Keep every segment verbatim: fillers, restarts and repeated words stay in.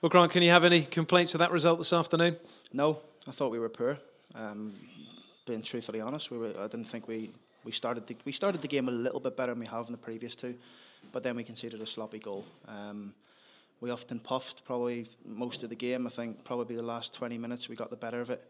Well, Grant, can you have any complaints with that result this afternoon? No, I thought we were poor. Um, being truthfully honest, we were. I didn't think we, we started the, we started the game a little bit better than we have in the previous two, but then we conceded a sloppy goal. Um, we often puffed probably most of the game. I think probably the last twenty minutes we got the better of it.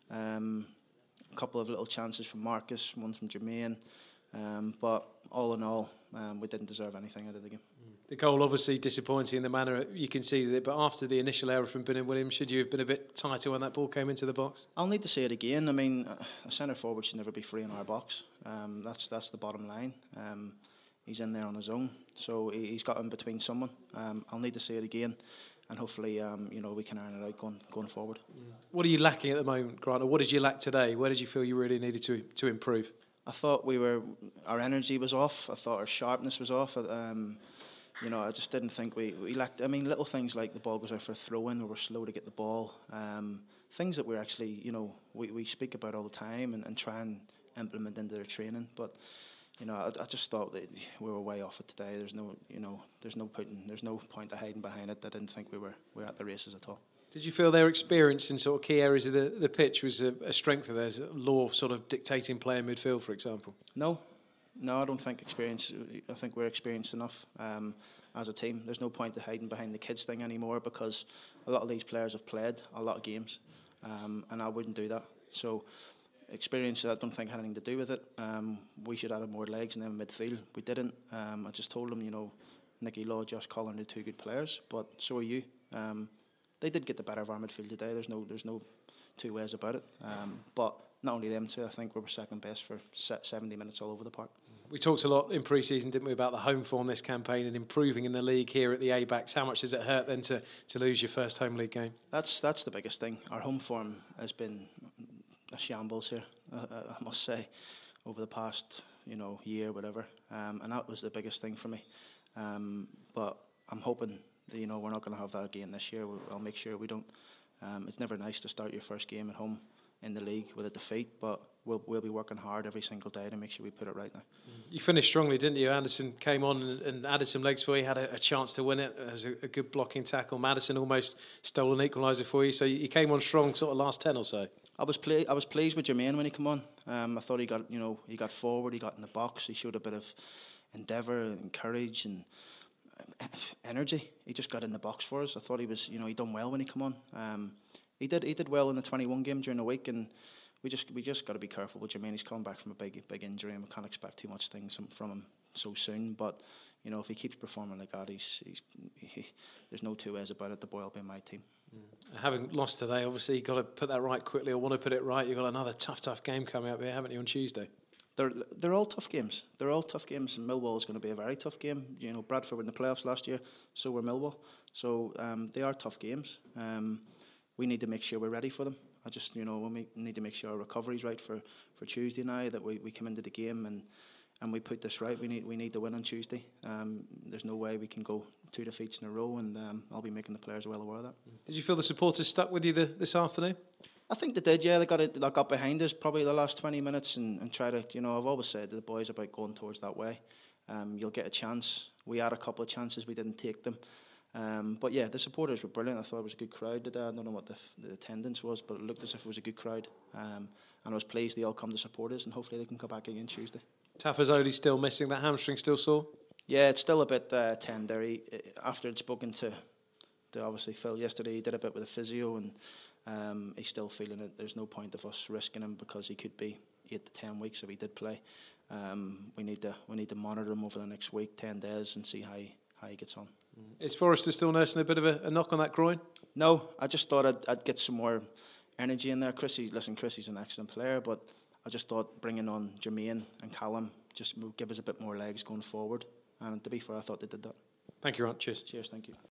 Um, a couple of little chances from Marcus, one from Jermaine, um, but all in all, um, we didn't deserve anything out of the game. The goal obviously disappointing in the manner you conceded it, but after the initial error from Binnon Williams, should you have been a bit tighter when that ball came into the box? I'll need to say it again. I mean, a centre forward should never be free in our box. Um, that's that's the bottom line. Um, he's in there on his own, so he, he's got in between someone. Um, I'll need to say it again, and hopefully, um, you know, we can iron it out going going forward. What are you lacking at the moment, Grant, or what did you lack today? Where did you feel you really needed to to improve? I thought we were our energy was off. I thought our sharpness was off. Um, You know, I just didn't think we, we lacked. I mean, little things like the ball goes out for a throw in, we were slow to get the ball. Um, things that we're actually, you know, we, we speak about all the time and, and try and implement into their training. But, you know, I, I just thought that we were way off it today. There's no, you know, there's no putting, there's no point of hiding behind it. I didn't think we were we were at the races at all. Did you feel their experience in sort of key areas of the, the pitch was a, a strength of theirs? Law sort of dictating play in midfield, for example? No. No, I don't think experience. I think we're experienced enough um, as a team. There's no point to hiding behind the kids thing anymore because a lot of these players have played a lot of games, um, and I wouldn't do that. So, experience, I don't think had anything to do with it. Um, we should have had more legs in them midfield. We didn't. Um, I just told them, you know, Nicky Law, Josh Collin are two good players, but so are you. Um, they did get the better of our midfield today. There's no, there's no two ways about it. Um, but not only them two, I think we were second best for seventy minutes all over the park. We talked a lot in pre-season, didn't we, about the home form this campaign and improving in the league here at the A-Backs. How much does it hurt then to, to lose your first home league game? That's that's the biggest thing. Our home form has been a shambles here, uh, I must say, over the past you know year, whatever. Um, and that was the biggest thing for me. Um, but I'm hoping that you know we're not going to have that again this year. I'll make sure we don't. Um, it's never nice to start your first game at home in the league with a defeat, but we'll we'll be working hard every single day to make sure we put it right now. You finished strongly, didn't you? Anderson came on and, and added some legs for you, had a, a chance to win it. It was a, a good blocking tackle. Madison almost stole an equaliser for you, so you, you came on strong sort of last ten or so. I was ple- I was pleased with Jermaine when he came on. Um, I thought he got you know he got forward, he got in the box, he showed a bit of endeavour and courage and energy. He just got in the box for us. I thought he was you know he done well when he came on. Um, He did. He did well in the twenty-one game during the week, and we just we just got to be careful with Jermaine. He's coming back from a big big injury, and we can't expect too much things from him so soon. But you know, if he keeps performing like that, he's, he's he, there's no two ways about it. The boy will be my team. Mm. Having lost today, obviously you've got to put that right quickly, or want to put it right. You've got another tough, tough game coming up here, haven't you, on Tuesday? They're they're all tough games. They're all tough games, and Millwall is going to be a very tough game. You know, Bradford were in the playoffs last year, so were Millwall. So um, they are tough games. Um, We need to make sure we're ready for them. I just, you know, we need to make sure our recovery's right for, for Tuesday now, that we, we come into the game and, and we put this right. We need we need to win on Tuesday. Um, there's no way we can go two defeats in a row, and um, I'll be making the players well aware of that. Did you feel the supporters stuck with you the, this afternoon? I think they did, yeah. They got it, they got behind us probably the last twenty minutes and, and try to, you know, I've always said to the boys about going towards that way. Um, you'll get a chance. We had a couple of chances, we didn't take them. Um, but yeah, the supporters were brilliant. I thought it was a good crowd today. I don't know what the, the attendance was, but it looked as if it was a good crowd. Um, and I was pleased they all come to support us, and hopefully they can come back again Tuesday. Tafazoli still missing, that hamstring still sore? Yeah, it's still a bit uh, tender. He, after I'd spoken to, to obviously Phil yesterday, he did a bit with a physio, and um, he's still feeling it. There's no point of us risking him because he could be eight to ten weeks if he did play. Um, we need to we need to monitor him over the next week, ten days, and see how he, how he gets on. Is Forrester still nursing a bit of a, a knock on that groin? No, I just thought I'd, I'd get some more energy in there. Chrissy, listen, Chrissy's an excellent player, but I just thought bringing on Jermaine and Callum just would give us a bit more legs going forward. And to be fair, I thought they did that. Thank you, Ron. Cheers. Cheers, thank you.